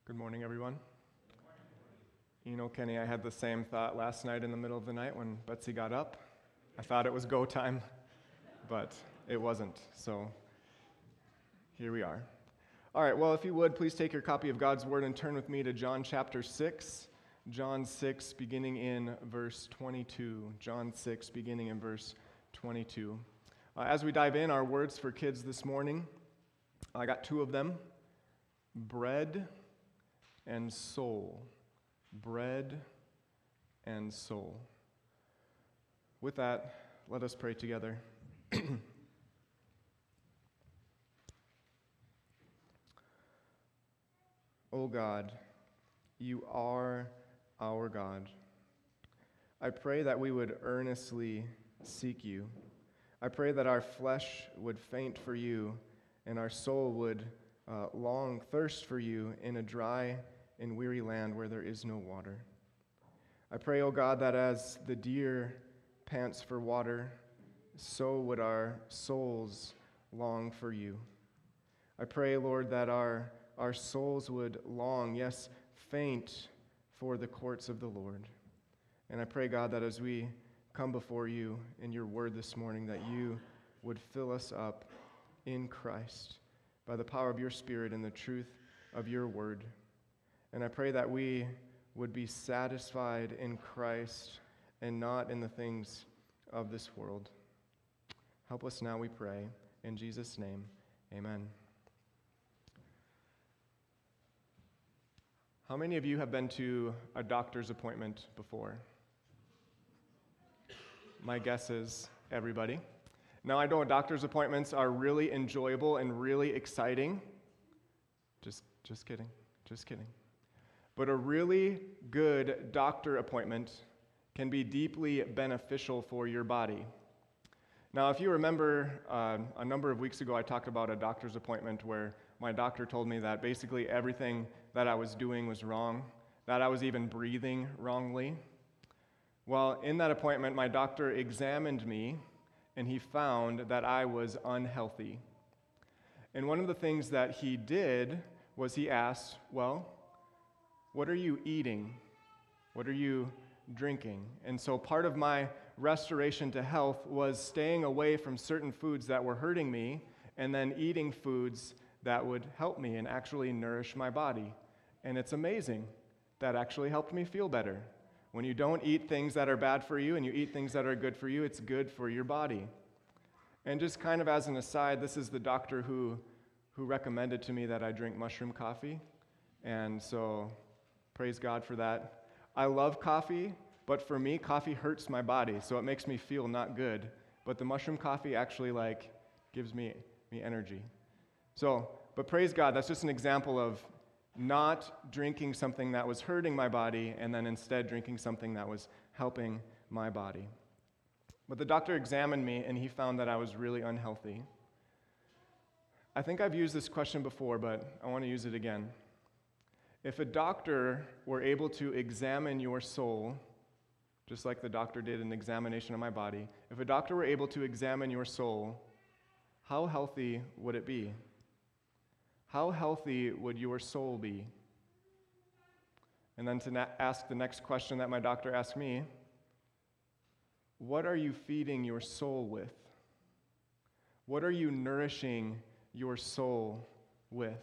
Good morning, everyone. You know, Kenny, I had the same thought last night in the middle of the night when Betsy got up. I thought it was go time, but it wasn't. So here we are. All right, well, if you would, please take your copy of God's Word and turn with me to John chapter 6. John 6, beginning in verse 22. John 6, beginning in verse 22. As we dive in, our words for kids this morning, I got two of them: bread and soul. Bread and soul. With that, let us pray together. O God, you are our God. I pray that we would earnestly seek you. I pray that our flesh would faint for you and our soul would thirst for you in a dry and weary land where there is no water. I pray, O God, that as the deer pants for water, so would our souls long for you. I pray, Lord, that our souls would long, yes, faint for the courts of the Lord. And I pray, God, that as we come before you in your word this morning, that you would fill us up in Christ by the power of your Spirit and the truth of your word. And I pray that we would be satisfied in Christ and not in the things of this world. Help us now, we pray. In Jesus' name, amen. How many of you have been to a doctor's appointment before? My guess is everybody. Now, I know doctor's appointments are really enjoyable and really exciting. Just kidding. But a really good doctor appointment can be deeply beneficial for your body. Now, if you remember, a number of weeks ago, I talked about a doctor's appointment where my doctor told me that basically everything that I was doing was wrong, that I was even breathing wrongly. Well, in that appointment, my doctor examined me, and he found that I was unhealthy. And one of the things that he did was he asked, well, what are you eating? What are you drinking? And so part of my restoration to health was staying away from certain foods that were hurting me and then eating foods that would help me and actually nourish my body. And it's amazing. That actually helped me feel better. When you don't eat things that are bad for you and you eat things that are good for you, it's good for your body. And just kind of as an aside, this is the doctor who recommended to me that I drink mushroom coffee. And so praise God for that. I love coffee, but for me, coffee hurts my body, so it makes me feel not good. But the mushroom coffee actually gives me energy. But praise God, that's just an example of not drinking something that was hurting my body and then instead drinking something that was helping my body. But the doctor examined me and he found that I was really unhealthy. I think I've used this question before, but I want to use it again. If a doctor were able to examine your soul, just like the doctor did an examination of my body, if a doctor were able to examine your soul, how healthy would it be? How healthy would your soul be? And then to ask the next question that my doctor asked me, what are you feeding your soul with? What are you nourishing your soul with?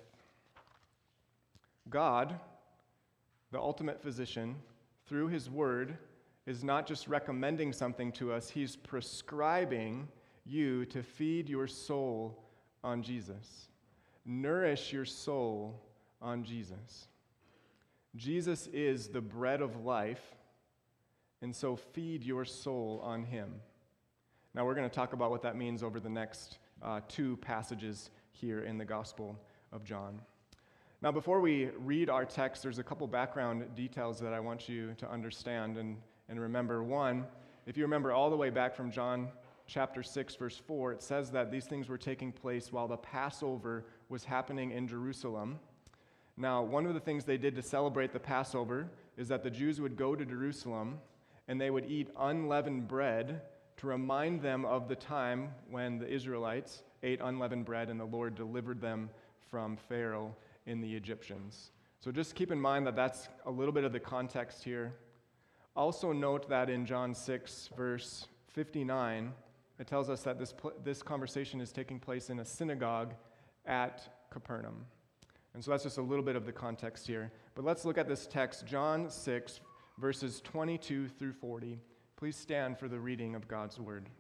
God, the ultimate physician, through his word, is not just recommending something to us, he's prescribing you to feed your soul on Jesus. Nourish your soul on Jesus. Jesus is the bread of life, and so feed your soul on him. Now we're going to talk about what that means over the next two passages here in the Gospel of John. Now before we read our text, there's a couple background details that I want you to understand and remember. One, if you remember all the way back from John chapter 6, verse 4, it says that these things were taking place while the Passover was happening in Jerusalem. Now, one of the things they did to celebrate the Passover is that the Jews would go to Jerusalem and they would eat unleavened bread to remind them of the time when the Israelites ate unleavened bread and the Lord delivered them from Pharaoh and the Egyptians. So just keep in mind that that's a little bit of the context here. Also note that in John 6, verse 59, it tells us that this conversation is taking place in a synagogue at Capernaum. And so that's just a little bit of the context here. But let's look at this text, John 6, verses 22 through 40. Please stand for the reading of God's word.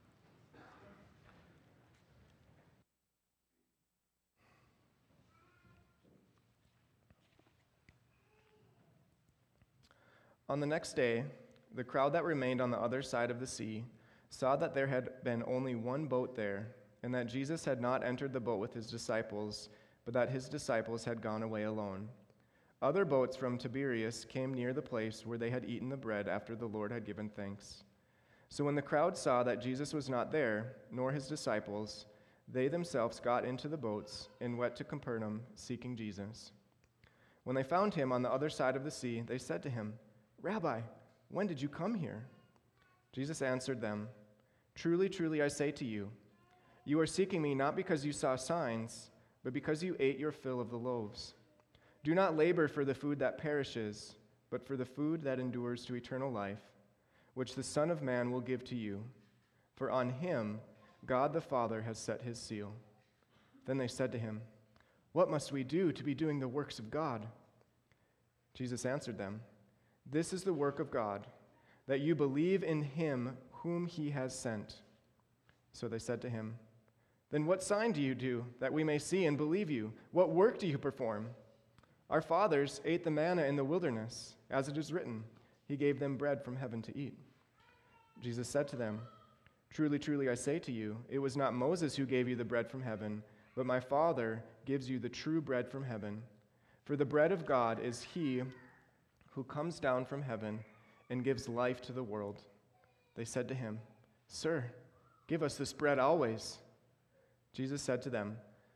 On the next day, the crowd that remained on the other side of the sea saw that there had been only one boat there, and that Jesus had not entered the boat with his disciples, but that his disciples had gone away alone. Other boats from Tiberias came near the place where they had eaten the bread after the Lord had given thanks. So when the crowd saw that Jesus was not there, nor his disciples, they themselves got into the boats and went to Capernaum, seeking Jesus. When they found him on the other side of the sea, they said to him, "Rabbi, when did you come here?" Jesus answered them, "Truly, truly, I say to you, you are seeking me not because you saw signs, but because you ate your fill of the loaves. Do not labor for the food that perishes, but for the food that endures to eternal life, which the Son of Man will give to you. For on him God the Father has set his seal." Then they said to him, "What must we do to be doing the works of God?" Jesus answered them, "This is the work of God, that you believe in him whom he has sent." So they said to him, "Then what sign do you do, that we may see and believe you? What work do you perform? Our fathers ate the manna in the wilderness, as it is written, he gave them bread from heaven to eat." Jesus said to them, "Truly, truly, I say to you, it was not Moses who gave you the bread from heaven, but my Father gives you the true bread from heaven. For the bread of God is he who comes down from heaven and gives life to the world." They said to him, "Sir, give us this bread always." Jesus said to them,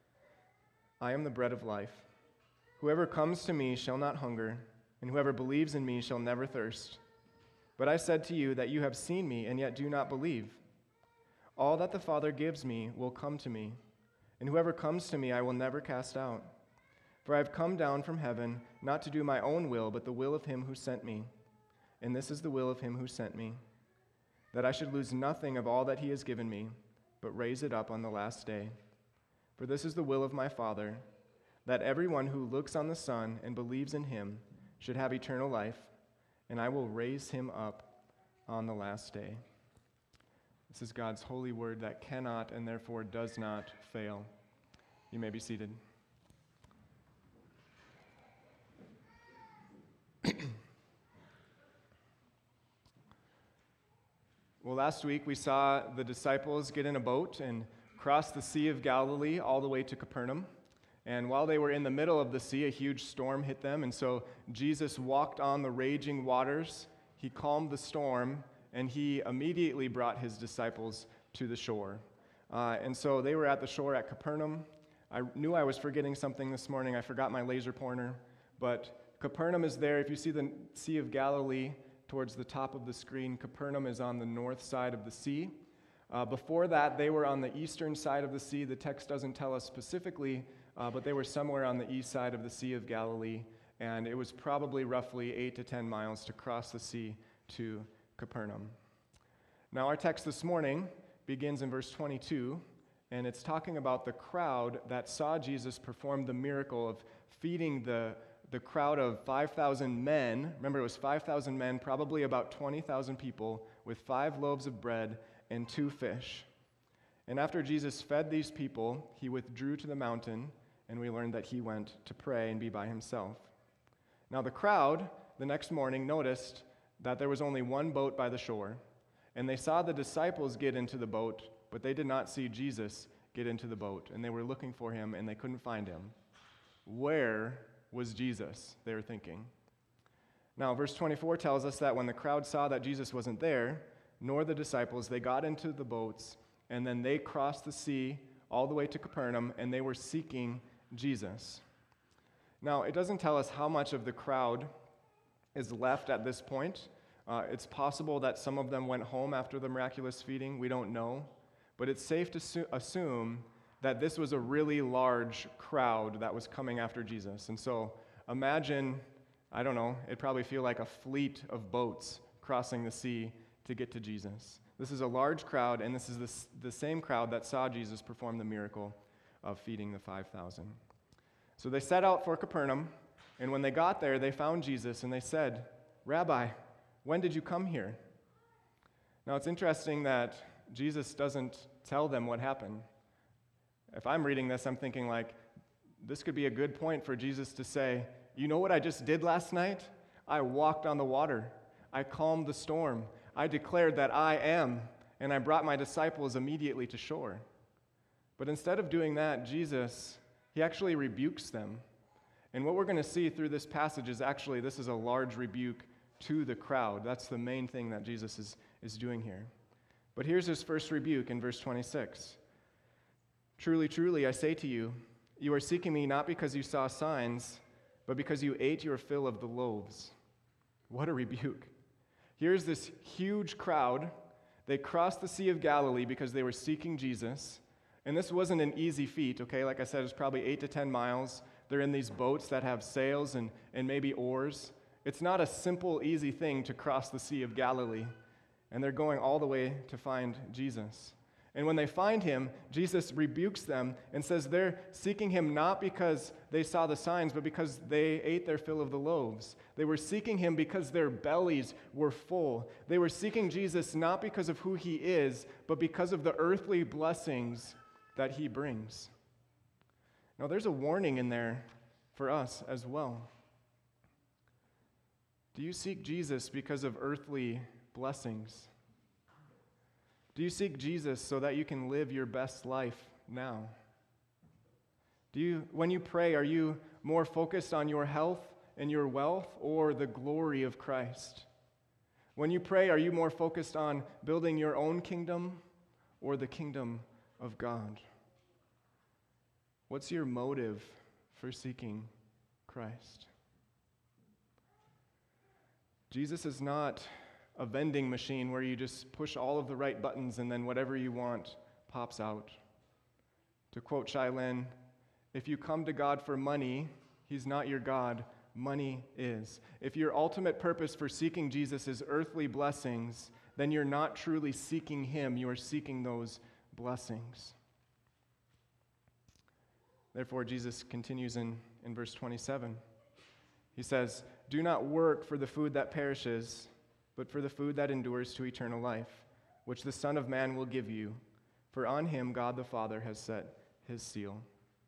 "I am the bread of life. Whoever comes to me shall not hunger, and whoever believes in me shall never thirst. But I said to you that you have seen me and yet do not believe. All that the Father gives me will come to me, and whoever comes to me I will never cast out. For I have come down from heaven not to do my own will, but the will of him who sent me. And this is the will of him who sent me, that I should lose nothing of all that he has given me, but raise it up on the last day. For this is the will of my Father, that everyone who looks on the Son and believes in him should have eternal life, and I will raise him up on the last day." This is God's holy word that cannot and therefore does not fail. You may be seated. Well, last week we saw the disciples get in a boat and cross the Sea of Galilee all the way to Capernaum. And while they were in the middle of the sea, a huge storm hit them. And so Jesus walked on the raging waters. He calmed the storm, and he immediately brought his disciples to the shore. And so they were at the shore at Capernaum. I knew I was forgetting something this morning. I forgot my laser pointer. But Capernaum is there. If you see the Sea of Galilee towards the top of the screen, Capernaum is on the north side of the sea. Before that, they were on the eastern side of the sea. The text doesn't tell us specifically, but they were somewhere on the east side of the Sea of Galilee, and it was probably roughly 8 to 10 miles to cross the sea to Capernaum. Now, our text this morning begins in verse 22, and it's talking about the crowd that saw Jesus perform the miracle of feeding the crowd of 5,000 men. Remember, it was 5,000 men, probably about 20,000 people, with 5 loaves of bread and 2 fish. And after Jesus fed these people, he withdrew to the mountain, and we learned that he went to pray and be by himself. Now the crowd, the next morning, noticed that there was only one boat by the shore, and they saw the disciples get into the boat, but they did not see Jesus get into the boat, and they were looking for him, and they couldn't find him. Where was Jesus? They were thinking. Now, verse 24 tells us that when the crowd saw that Jesus wasn't there, nor the disciples, they got into the boats, and then they crossed the sea all the way to Capernaum, and they were seeking Jesus. Now, it doesn't tell us how much of the crowd is left at this point. It's possible that some of them went home after the miraculous feeding. We don't know. But it's safe to assume that this was a really large crowd that was coming after Jesus. And so Imagine, I don't know, it'd probably feel like a fleet of boats crossing the sea to get to Jesus. This is a large crowd, and this is the same crowd that saw Jesus perform the miracle of feeding the 5,000. So they set out for Capernaum, and when they got there, they found Jesus, and they said, "Rabbi, when did you come here?" Now, it's interesting that Jesus doesn't tell them what happened. If I'm reading this, I'm thinking this could be a good point for Jesus to say, "You know what I just did last night? I walked on the water. I calmed the storm. I declared that I am, and I brought my disciples immediately to shore." But instead of doing that, Jesus, he actually rebukes them. And what we're going to see through this passage is actually this is a large rebuke to the crowd. That's the main thing that Jesus is doing here. But here's his first rebuke in verse 26. "Truly, truly, I say to you, you are seeking me not because you saw signs, but because you ate your fill of the loaves." What a rebuke. Here's this huge crowd. They crossed the Sea of Galilee because they were seeking Jesus. And this wasn't an easy feat, okay? Like I said, it's probably 8 to 10 miles. They're in these boats that have sails and maybe oars. It's not a simple, easy thing to cross the Sea of Galilee. And they're going all the way to find Jesus. And when they find him, Jesus rebukes them and says they're seeking him not because they saw the signs, but because they ate their fill of the loaves. They were seeking him because their bellies were full. They were seeking Jesus not because of who he is, but because of the earthly blessings that he brings. Now, there's a warning in there for us as well. Do you seek Jesus because of earthly blessings? Do you seek Jesus so that you can live your best life now? When you pray, are you more focused on your health and your wealth or the glory of Christ? When you pray, are you more focused on building your own kingdom or the kingdom of God? What's your motive for seeking Christ? Jesus is not a vending machine where you just push all of the right buttons and then whatever you want pops out. To quote Shylin, if you come to God for money, he's not your God, money is. If your ultimate purpose for seeking Jesus is earthly blessings, then you're not truly seeking him, you are seeking those blessings. Therefore, Jesus continues in verse 27. He says, "Do not work for the food that perishes, but for the food that endures to eternal life, which the Son of Man will give you, for on him God the Father has set his seal."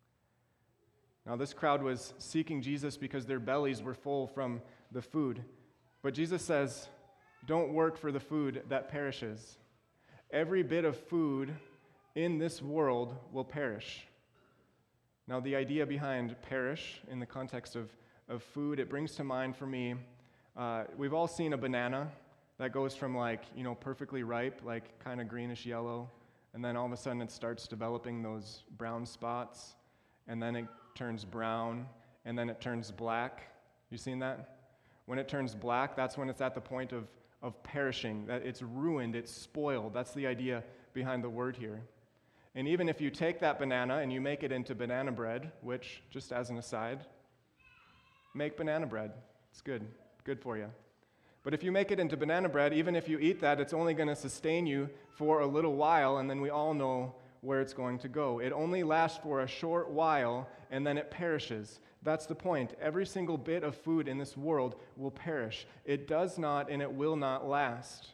Now, this crowd was seeking Jesus because their bellies were full from the food. But Jesus says, don't work for the food that perishes. Every bit of food in this world will perish. Now, the idea behind perish in the context of food, it brings to mind for me, we've all seen a banana that goes from perfectly ripe, kind of greenish yellow, and then all of a sudden it starts developing those brown spots, and then it turns brown, and then it turns black. You seen that? When it turns black, that's when it's at the point of perishing, that it's ruined, it's spoiled. That's the idea behind the word here. And even if you take that banana and you make it into banana bread, which, just as an aside, make banana bread. It's good for you. But if you make it into banana bread, even if you eat that, it's only going to sustain you for a little while, and then we all know where it's going to go. It only lasts for a short while, and then it perishes. That's the point. Every single bit of food in this world will perish. It does not and it will not last.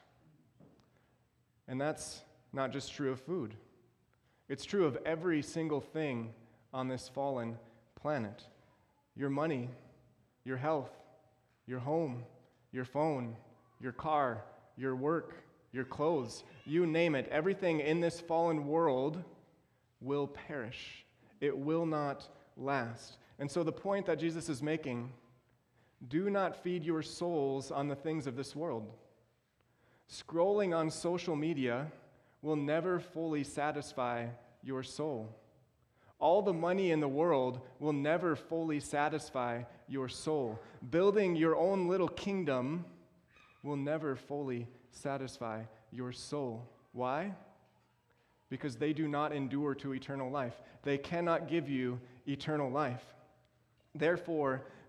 And that's not just true of food. It's true of every single thing on this fallen planet. Your money, your health, your home, your phone, your car, your work, your clothes, you name it. Everything in this fallen world will perish. It will not last. And so the point that Jesus is making, do not feed your souls on the things of this world. Scrolling on social media will never fully satisfy your soul. All the money in the world will never fully satisfy your soul. Building your own little kingdom will never fully satisfy your soul. Why? Because they do not endure to eternal life. They cannot give you eternal life. Therefore,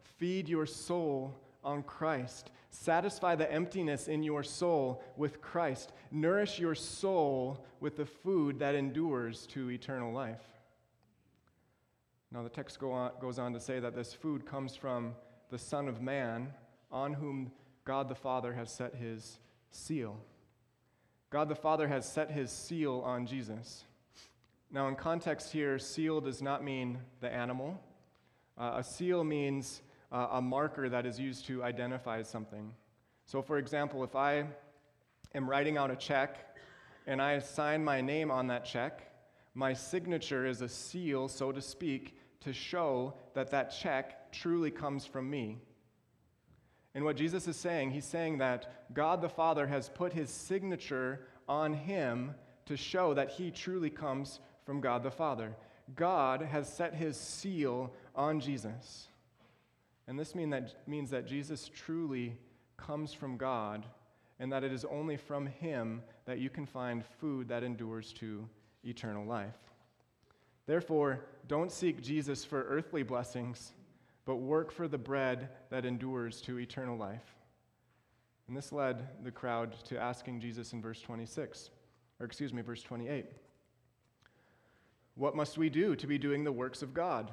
feed your soul on Christ. Satisfy the emptiness in your soul with Christ. Nourish your soul with the food that endures to eternal life. Now, the text goes on to say that this food comes from the Son of Man, on whom God the Father has set his seal. God the Father has set his seal on Jesus. Now, in context here, seal does not mean the animal. A seal means a marker that is used to identify something. So, for example, if I am writing out a check and I sign my name on that check, my signature is a seal, so to speak, to show that that check truly comes from me. And what Jesus is saying, he's saying that God the Father has put his signature on him to show that he truly comes from God the Father. God has set his seal on Jesus. And this means that Jesus truly comes from God, and that it is only from him that you can find food that endures to eternal life. Therefore, don't seek Jesus for earthly blessings, but work for the bread that endures to eternal life. And this led the crowd to asking Jesus in verse 28. What must we do to be doing the works of God?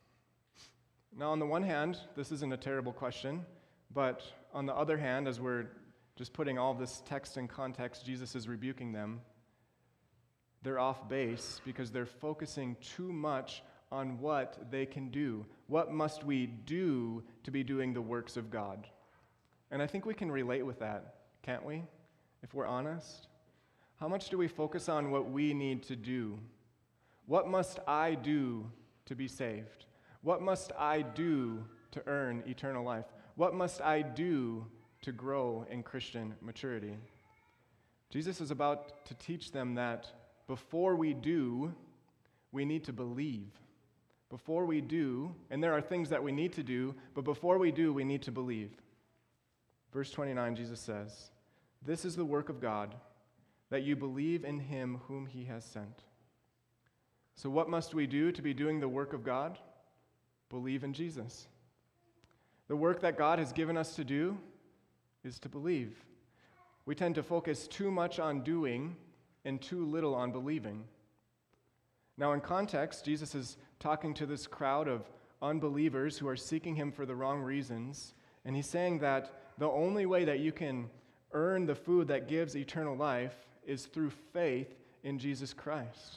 Now, on the one hand, this isn't a terrible question, but on the other hand, as we're just putting all of this text in context, Jesus is rebuking them. They're off base because they're focusing too much on what they can do. What must we do to be doing the works of God? And I think we can relate with that, can't we? If we're honest. How much do we focus on what we need to do? What must I do to be saved? What must I do to earn eternal life? What must I do to grow in Christian maturity? Jesus is about to teach them that before we do, we need to believe. Before we do, and there are things that we need to do, but before we do, we need to believe. Verse 29, Jesus says, "This is the work of God, that you believe in him whom he has sent." So what must we do to be doing the work of God? Believe in Jesus. The work that God has given us to do is to believe. We tend to focus too much on doing and too little on believing. Now, in context, Jesus is talking to this crowd of unbelievers who are seeking him for the wrong reasons, and he's saying that the only way that you can earn the food that gives eternal life is through faith in Jesus Christ.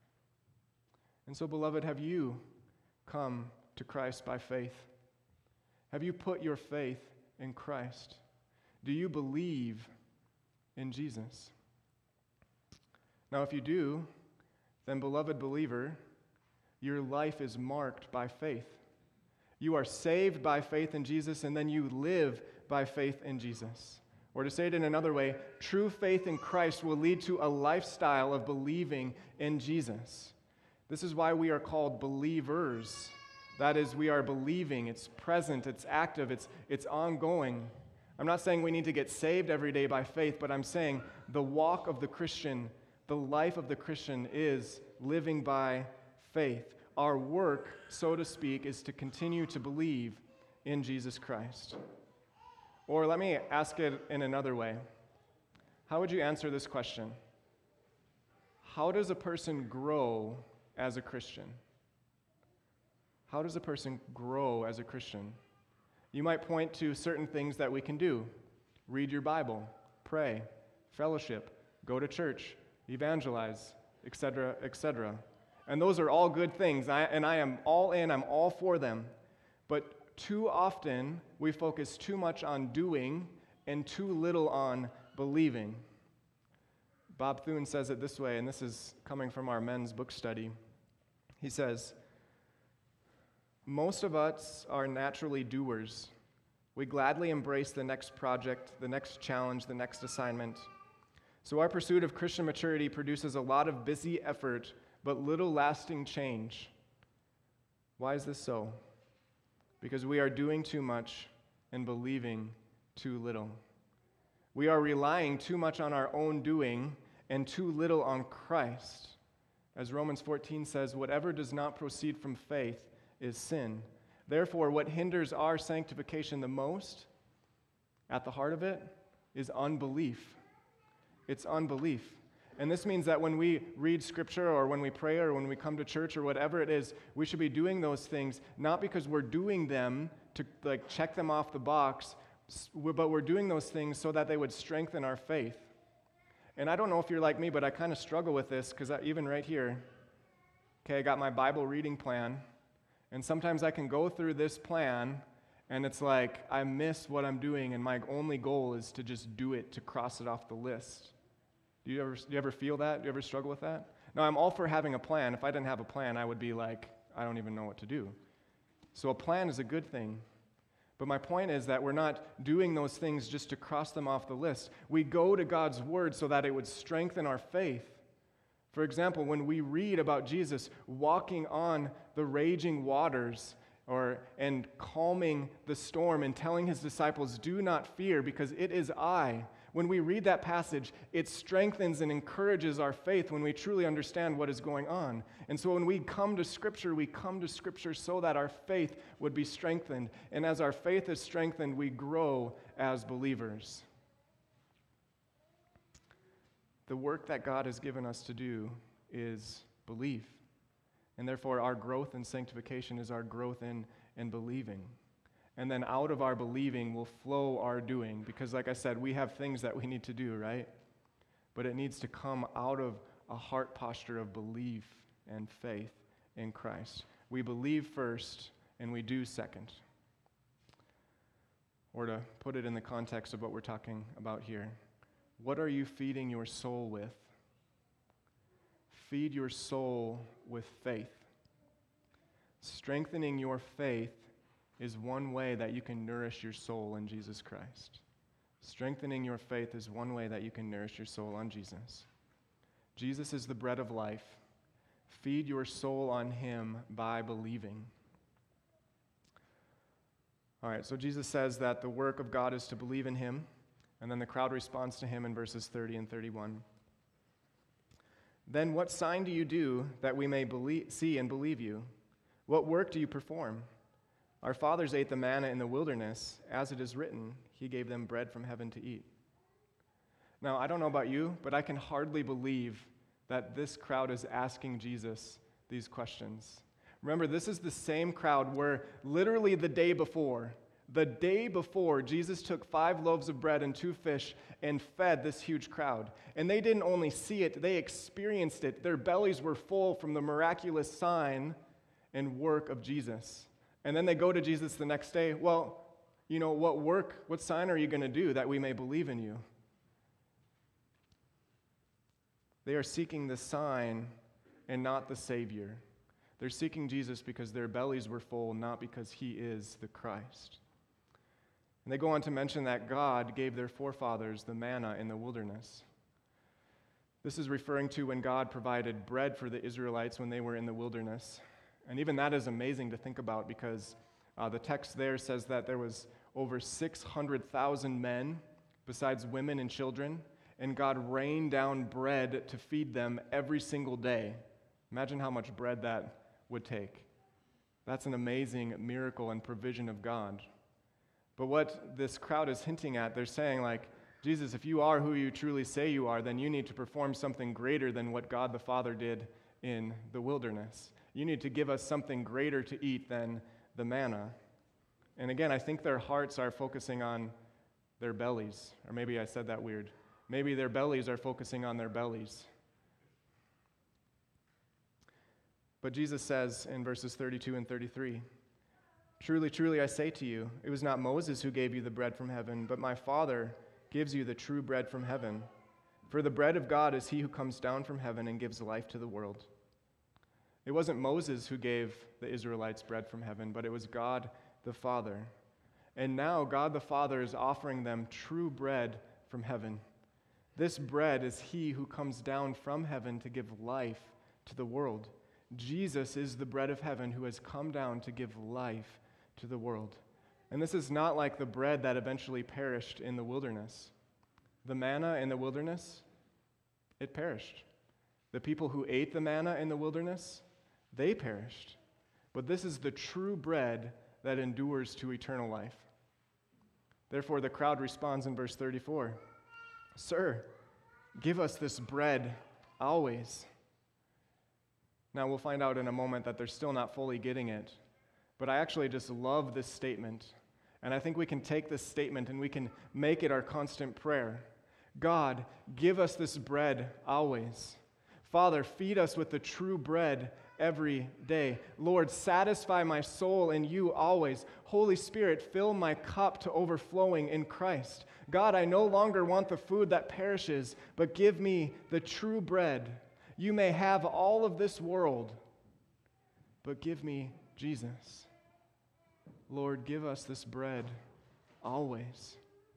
And so, beloved, have you come to Christ by faith? Have you put your faith in Christ? Do you believe in Jesus? Now, if you do, then, beloved believer, your life is marked by faith. You are saved by faith in Jesus, and then you live by faith in Jesus. Or to say it in another way, true faith in Christ will lead to a lifestyle of believing in Jesus. This is why we are called believers. That is, we are believing. It's present, it's active, it's ongoing. I'm not saying we need to get saved every day by faith, but I'm saying the walk of the Christian, the life of the Christian is living by faith. Our work, so to speak, is to continue to believe in Jesus Christ. Or let me ask it in another way. How would you answer this question? How does a person grow as a Christian? How does a person grow as a Christian? You might point to certain things that we can do. Read your Bible, pray, fellowship, go to church, evangelize, etc., etc. And those are all good things, and I am all in, I'm all for them. But too often, we focus too much on doing and too little on believing. Bob Thune says it this way, and this is coming from our men's book study. He says, "Most of us are naturally doers. We gladly embrace the next project, the next challenge, the next assignment. So our pursuit of Christian maturity produces a lot of busy effort, but little lasting change. Why is this so? Because we are doing too much and believing too little. We are relying too much on our own doing and too little on Christ. As Romans 14 says, whatever does not proceed from faith is sin. Therefore, what hinders our sanctification the most, at the heart of it, is unbelief. It's unbelief. And this means that when we read Scripture or when we pray or when we come to church or whatever it is, we should be doing those things not because we're doing them to check them off the box, but we're doing those things so that they would strengthen our faith. And I don't know if you're like me, but I kind of struggle with this because even right here, okay, I got my Bible reading plan, and sometimes I can go through this plan and it's like I miss what I'm doing and my only goal is to just do it, to cross it off the list. Do you ever feel that? Do you ever struggle with that? Now, I'm all for having a plan. If I didn't have a plan, I would be like, I don't even know what to do. So a plan is a good thing. But my point is that we're not doing those things just to cross them off the list. We go to God's Word so that it would strengthen our faith. For example, when we read about Jesus walking on the raging waters and calming the storm and telling his disciples, do not fear because it is I. When we read that passage, it strengthens and encourages our faith when we truly understand what is going on. And so when we come to Scripture so that our faith would be strengthened. And as our faith is strengthened, we grow as believers. The work that God has given us to do is belief. And therefore, our growth in sanctification is our growth in believing. And then out of our believing will flow our doing. Because like I said, we have things that we need to do, right? But it needs to come out of a heart posture of belief and faith in Christ. We believe first, and we do second. Or to put it in the context of what we're talking about here, what are you feeding your soul with? Feed your soul with faith. Strengthening your faith is one way that you can nourish your soul in Jesus Christ. Strengthening your faith is one way that you can nourish your soul on Jesus. Jesus is the bread of life. Feed your soul on him by believing. All right, so Jesus says that the work of God is to believe in him, and then the crowd responds to him in verses 30 and 31. Then what sign do you do that we may see and believe you? What work do you perform? Our fathers ate the manna in the wilderness. As it is written, he gave them bread from heaven to eat. Now, I don't know about you, but I can hardly believe that this crowd is asking Jesus these questions. Remember, this is the same crowd where literally the day before, Jesus took 5 loaves of bread and 2 fish and fed this huge crowd. And they didn't only see it, they experienced it. Their bellies were full from the miraculous sign and work of Jesus. And then they go to Jesus the next day, well, what sign are you going to do that we may believe in you? They are seeking the sign and not the Savior. They're seeking Jesus because their bellies were full, not because he is the Christ. And they go on to mention that God gave their forefathers the manna in the wilderness. This is referring to when God provided bread for the Israelites when they were in the wilderness. And even that is amazing to think about because the text there says that there was over 600,000 men besides women and children, and God rained down bread to feed them every single day. Imagine how much bread that would take. That's an amazing miracle and provision of God. But what this crowd is hinting at, they're saying like, Jesus, if you are who you truly say you are, then you need to perform something greater than what God the Father did in the wilderness. You need to give us something greater to eat than the manna. And again, I think their hearts are focusing on their bellies. Or maybe I said that weird. Maybe their bellies are focusing on their bellies. But Jesus says in verses 32 and 33, truly, truly, I say to you, it was not Moses who gave you the bread from heaven, but my Father gives you the true bread from heaven. For the bread of God is he who comes down from heaven and gives life to the world. It wasn't Moses who gave the Israelites bread from heaven, but it was God the Father. And now God the Father is offering them true bread from heaven. This bread is he who comes down from heaven to give life to the world. Jesus is the bread of heaven who has come down to give life to the world. And this is not like the bread that eventually perished in the wilderness. The manna in the wilderness, it perished. The people who ate the manna in the wilderness, they perished. But this is the true bread that endures to eternal life. Therefore, the crowd responds in verse 34, "Sir, give us this bread always." Now, we'll find out in a moment that they're still not fully getting it, but I actually just love this statement. And I think we can take this statement and we can make it our constant prayer. God, give us this bread always. Father, feed us with the true bread every day. Lord, satisfy my soul in you always. Holy Spirit, fill my cup to overflowing in Christ. God, I no longer want the food that perishes, but give me the true bread. You may have all of this world, but give me Jesus. Lord, give us this bread always.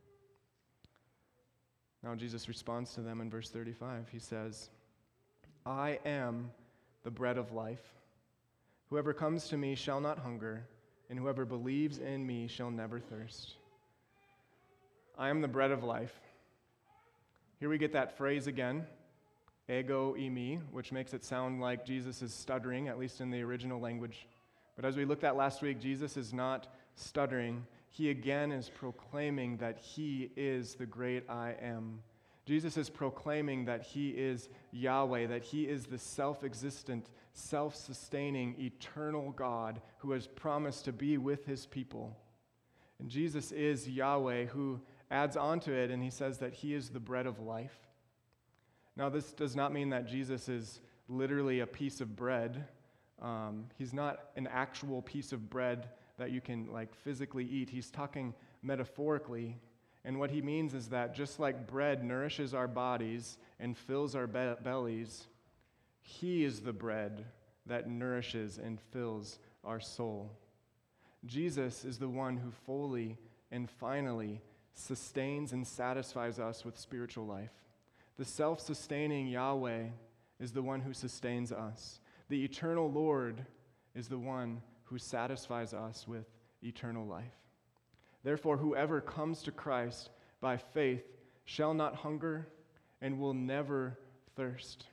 Now Jesus responds to them in verse 35. He says, I am the bread of life. Whoever comes to me shall not hunger, and whoever believes in me shall never thirst. I am the bread of life. Here we get that phrase again, ego eimi, which makes it sound like Jesus is stuttering, at least in the original language. But as we looked at last week, Jesus is not stuttering. He again is proclaiming that he is the great I am. Jesus is proclaiming that he is Yahweh, that he is the self-existent, self-sustaining, eternal God who has promised to be with his people. And Jesus is Yahweh who adds on to it, and he says that he is the bread of life. Now, this does not mean that Jesus is literally a piece of bread. He's not an actual piece of bread that you can physically eat. He's talking metaphorically. And what he means is that just like bread nourishes our bodies and fills our bellies, he is the bread that nourishes and fills our soul. Jesus is the one who fully and finally sustains and satisfies us with spiritual life. The self-sustaining Yahweh is the one who sustains us. The eternal Lord is the one who satisfies us with eternal life. Therefore, whoever comes to Christ by faith shall not hunger and will never thirst.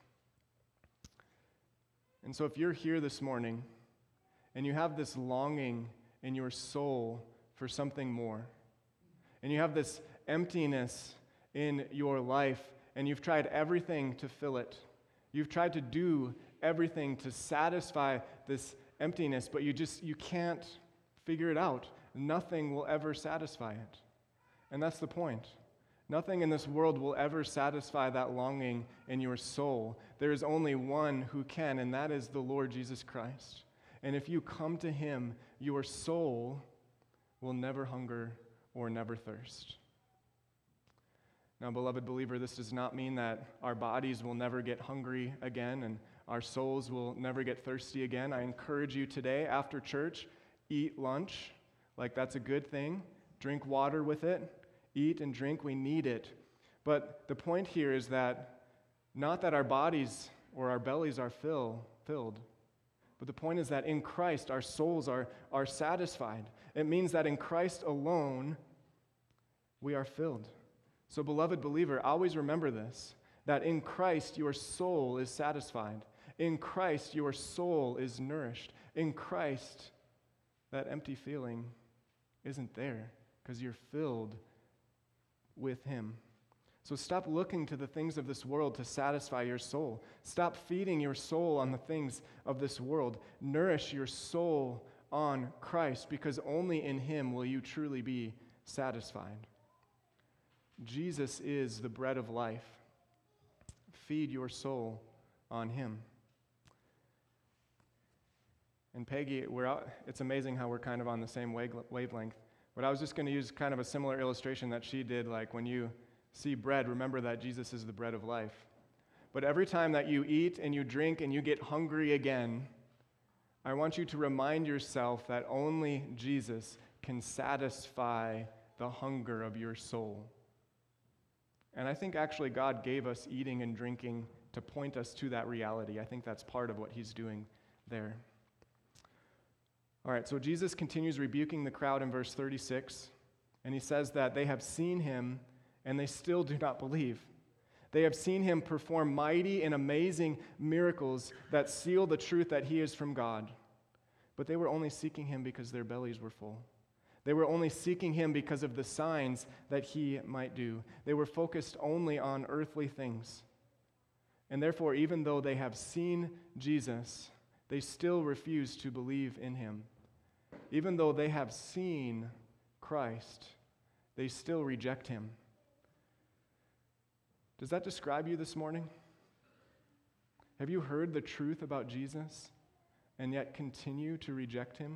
And so if you're here this morning and you have this longing in your soul for something more, and you have this emptiness in your life, and you've tried everything to fill it, you've tried to do everything to satisfy this emptiness, but you can't figure it out. Nothing will ever satisfy it. And that's the point. Nothing in this world will ever satisfy that longing in your soul. There is only one who can, and that is the Lord Jesus Christ. And if you come to him, your soul will never hunger or never thirst. Now, beloved believer, this does not mean that our bodies will never get hungry again and our souls will never get thirsty again. I encourage you today, after church, eat lunch. That's a good thing. Drink water with it. Eat and drink. We need it. But the point here is that not that our bodies or our bellies are filled, but the point is that in Christ our souls are satisfied. It means that in Christ alone we are filled. So, beloved believer, always remember this, that in Christ your soul is satisfied. In Christ your soul is nourished. In Christ that empty feeling isn't there because you're filled with him. So stop looking to the things of this world to satisfy your soul. Stop feeding your soul on the things of this world. Nourish your soul on Christ, because only in him will you truly be satisfied. Jesus is the bread of life. Feed your soul on him. And Peggy, it's amazing how we're kind of on the same wavelength. But I was just going to use kind of a similar illustration that she did, when you see bread, remember that Jesus is the bread of life. But every time that you eat and you drink and you get hungry again, I want you to remind yourself that only Jesus can satisfy the hunger of your soul. And I think actually God gave us eating and drinking to point us to that reality. I think that's part of what he's doing there. All right, so Jesus continues rebuking the crowd in verse 36, and he says that they have seen him and they still do not believe. They have seen him perform mighty and amazing miracles that seal the truth that he is from God. But they were only seeking him because their bellies were full. They were only seeking him because of the signs that he might do. They were focused only on earthly things. And therefore, even though they have seen Jesus, they still refuse to believe in him. Even though they have seen Christ, they still reject him. Does that describe you this morning? Have you heard the truth about Jesus and yet continue to reject him?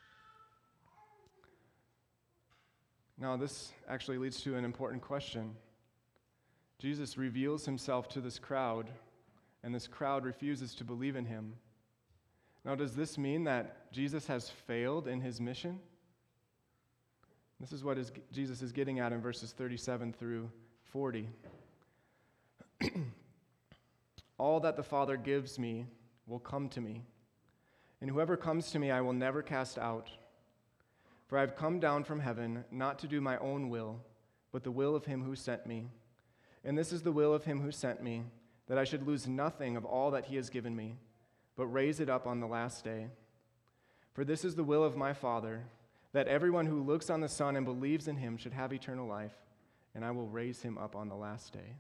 Now, this actually leads to an important question. Jesus reveals himself to this crowd, and this crowd refuses to believe in him. Now, does this mean that Jesus has failed in his mission? This is what Jesus is getting at in verses 37 through 40. All that the Father gives me will come to me, and whoever comes to me I will never cast out. For I have come down from heaven not to do my own will, but the will of him who sent me. And this is the will of him who sent me, that I should lose nothing of all that he has given me, but raise it up on the last day. For this is the will of my Father, that everyone who looks on the Son and believes in him should have eternal life, and I will raise him up on the last day.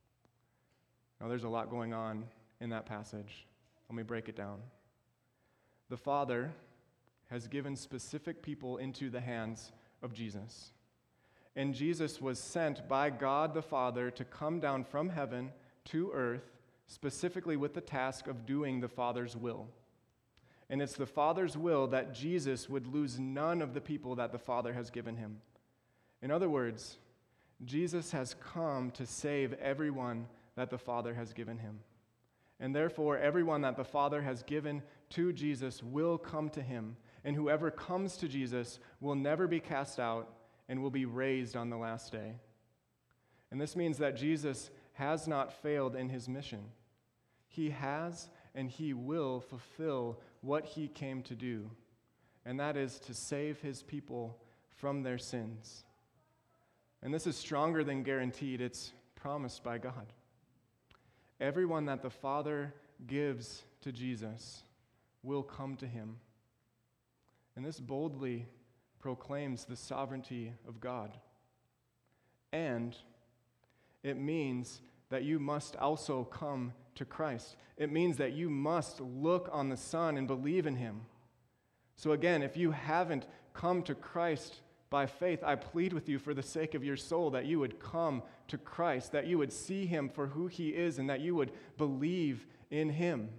Now, there's a lot going on in that passage. Let me break it down. The Father has given specific people into the hands of Jesus. And Jesus was sent by God the Father to come down from heaven to earth, specifically with the task of doing the Father's will. And it's the Father's will that Jesus would lose none of the people that the Father has given him. In other words, Jesus has come to save everyone that the Father has given him. And therefore, everyone that the Father has given to Jesus will come to him. And whoever comes to Jesus will never be cast out and will be raised on the last day. And this means that Jesus has not failed in his mission. He has and he will fulfill what he came to do, and that is to save his people from their sins. And this is stronger than guaranteed. It's promised by God. Everyone that the Father gives to Jesus will come to him. And this boldly proclaims the sovereignty of God. And it means that you must also come to Christ. It means that you must look on the Son and believe in him. So again, if you haven't come to Christ by faith, I plead with you for the sake of your soul that you would come to Christ, that you would see him for who he is, and that you would believe in him.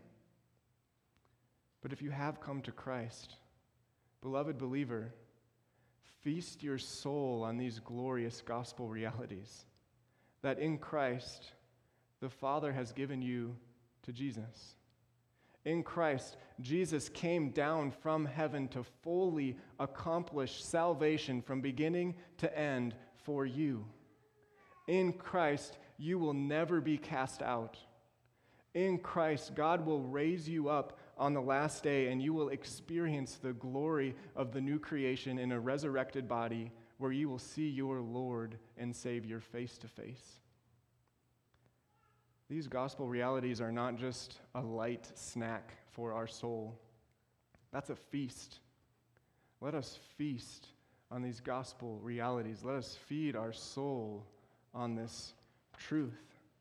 But if you have come to Christ, beloved believer, feast your soul on these glorious gospel realities, that in Christ, the Father has given you to Jesus. In Christ, Jesus came down from heaven to fully accomplish salvation from beginning to end for you. In Christ, you will never be cast out. In Christ, God will raise you up on the last day, and you will experience the glory of the new creation in a resurrected body where you will see your Lord and Savior face to face. These gospel realities are not just a light snack for our soul. That's a feast. Let us feast on these gospel realities. Let us feed our soul on this truth.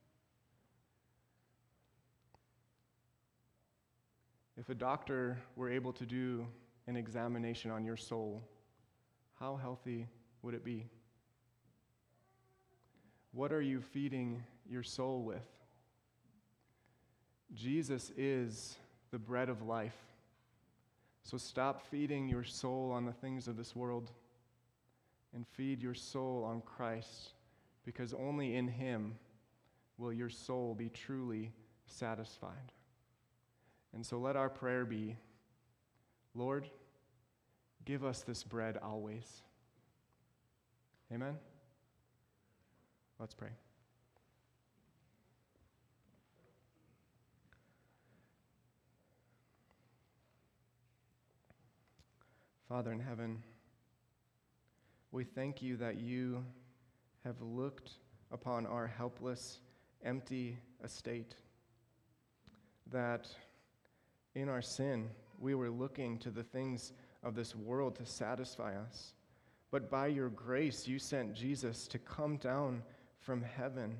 If a doctor were able to do an examination on your soul, how healthy would it be? What are you feeding your soul with? Jesus is the bread of life. So stop feeding your soul on the things of this world and feed your soul on Christ, because only in him will your soul be truly satisfied. And so let our prayer be, Lord, give us this bread always. Amen? Let's pray. Father in heaven, we thank you that you have looked upon our helpless, empty estate, that in our sin we were looking to the things of this world to satisfy us. But by your grace, you sent Jesus to come down from heaven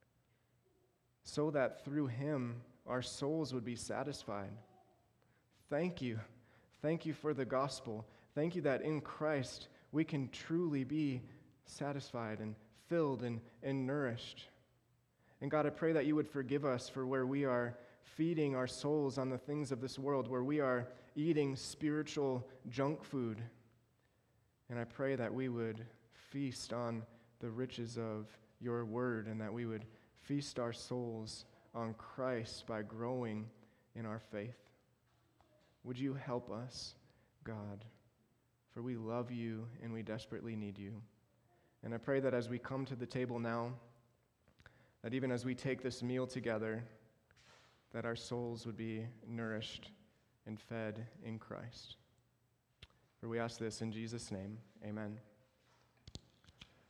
so that through him our souls would be satisfied. Thank you. Thank you for the gospel. Thank you that in Christ we can truly be satisfied and filled and nourished. And God, I pray that you would forgive us for where we are feeding our souls on the things of this world, where we are eating spiritual junk food. And I pray that we would feast on the riches of your word, and that we would feast our souls on Christ by growing in our faith. Would you help us, God? For we love you and we desperately need you. And I pray that as we come to the table now, that even as we take this meal together, that our souls would be nourished and fed in Christ. For we ask this in Jesus' name, amen.